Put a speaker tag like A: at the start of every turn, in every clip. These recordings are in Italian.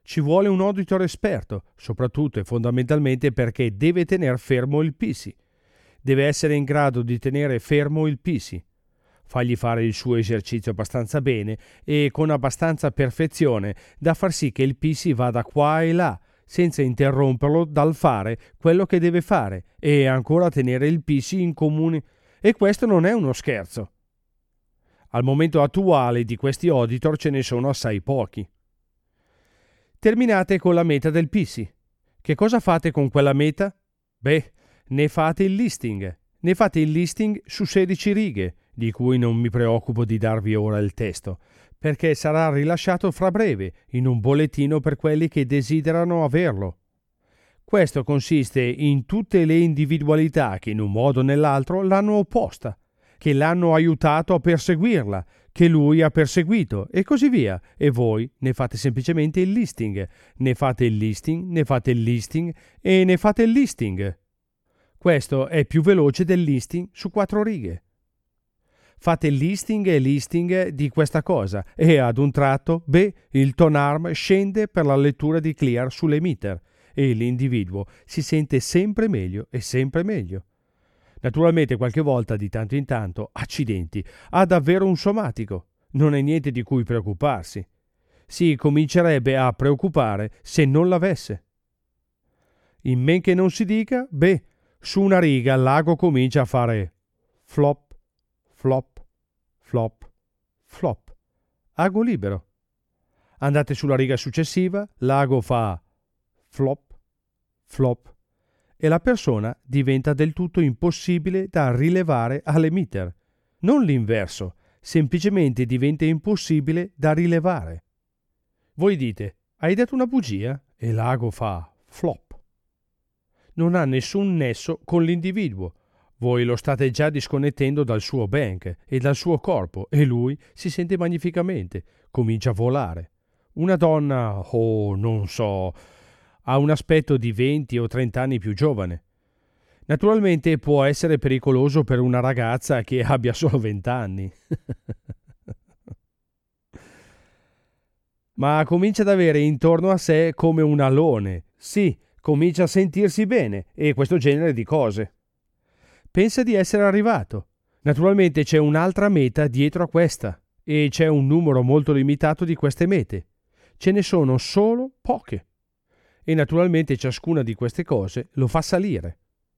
A: Ci vuole un auditor esperto, soprattutto e fondamentalmente perché deve tenere fermo il PC. Deve essere in grado di tenere fermo il PC. Fargli fare il suo esercizio abbastanza bene e con abbastanza perfezione da far sì che il PC vada qua e là, senza interromperlo dal fare quello che deve fare e ancora tenere il PC in comune. E questo non è uno scherzo. Al momento attuale di questi auditor ce ne sono assai pochi. Terminate con la meta del PC. Che cosa fate con quella meta? Beh, ne fate il listing. Ne fate il listing su 16 righe, di cui non mi preoccupo di darvi ora il testo, perché sarà rilasciato fra breve in un bollettino per quelli che desiderano averlo. Questo consiste in tutte le individualità che in un modo o nell'altro l'hanno opposta, che l'hanno aiutato a perseguirla, che lui ha perseguito e così via, e voi ne fate semplicemente il listing, ne fate il listing, ne fate il listing e ne fate il listing. Questo è più veloce del listing su 4 righe. Fate il listing e listing di questa cosa e ad un tratto, il tone arm scende per la lettura di clear sull'emitter e l'individuo si sente sempre meglio e sempre meglio. Naturalmente qualche volta di tanto in tanto, accidenti, ha davvero un somatico. Non è niente di cui preoccuparsi. Si comincerebbe a preoccupare se non l'avesse. In men che non si dica, su una riga l'ago comincia a fare flop, flop, flop, flop. Ago libero. Andate sulla riga successiva, l'ago fa flop, flop, e la persona diventa del tutto impossibile da rilevare all'emitter. Non l'inverso, semplicemente diventa impossibile da rilevare. Voi dite, hai detto una bugia? E l'ago fa flop. Non ha nessun nesso con l'individuo. Voi lo state già disconnettendo dal suo bank e dal suo corpo e lui si sente magnificamente, comincia a volare. Una donna, non so, ha un aspetto di 20 o 30 anni più giovane. Naturalmente può essere pericoloso per una ragazza che abbia solo 20 anni. Ma comincia ad avere intorno a sé come un alone. Sì, comincia a sentirsi bene e questo genere di cose. Pensa di essere arrivato. Naturalmente c'è un'altra meta dietro a questa e c'è un numero molto limitato di queste mete. Ce ne sono solo poche. E naturalmente ciascuna di queste cose lo fa salire.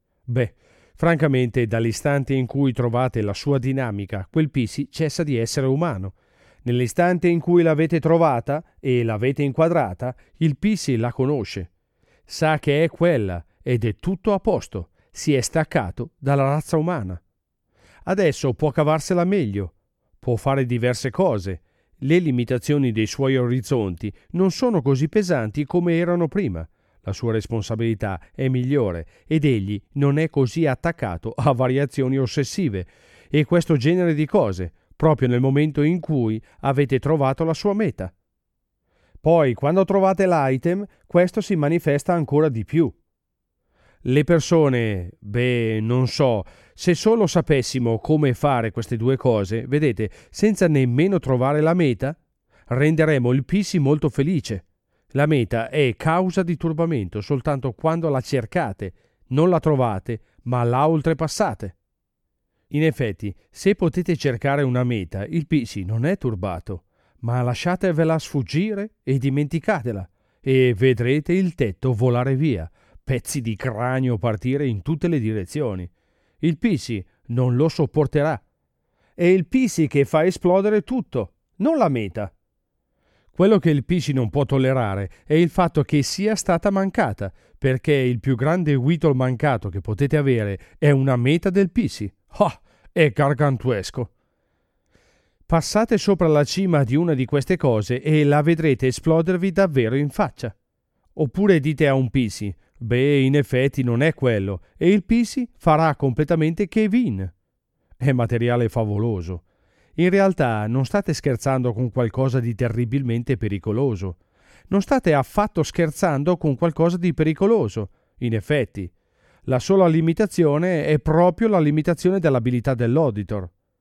A: Francamente, dall'istante in cui trovate la sua dinamica, quel PC cessa di essere umano. Nell'istante in cui l'avete trovata e l'avete inquadrata, il PC la conosce. Sa che è quella ed è tutto a posto. Si è staccato dalla razza umana. Adesso può cavarsela meglio. Può fare diverse cose. Le limitazioni dei suoi orizzonti non sono così pesanti come erano prima. La sua responsabilità è migliore ed egli non è così attaccato a variazioni ossessive e questo genere di cose, proprio nel momento in cui avete trovato la sua meta. Poi, quando trovate l'item, questo si manifesta ancora di più. Le persone, non so, se solo sapessimo come fare queste due cose, vedete, senza nemmeno trovare la meta, renderemo il PC molto felice. La meta è causa di turbamento soltanto quando la cercate, non la trovate, ma la oltrepassate. In effetti, se potete cercare una meta, il PC non è turbato, ma lasciatevela sfuggire e dimenticatela, e vedrete il tetto volare via, pezzi di cranio partire in tutte le direzioni. Il PC non lo sopporterà. È il PC che fa esplodere tutto, non la meta. Quello che il PC non può tollerare è il fatto che sia stata mancata, perché il più grande Whittle mancato che potete avere è una meta del PC. È gargantuesco. Passate sopra la cima di una di queste cose e la vedrete esplodervi davvero in faccia. Oppure dite a un PC, in effetti non è quello, e il PC farà completamente Kevin. È materiale favoloso. In realtà non state scherzando con qualcosa di terribilmente pericoloso. Non state affatto scherzando con qualcosa di pericoloso. In effetti, la sola limitazione è proprio la limitazione dell'abilità dell'auditor.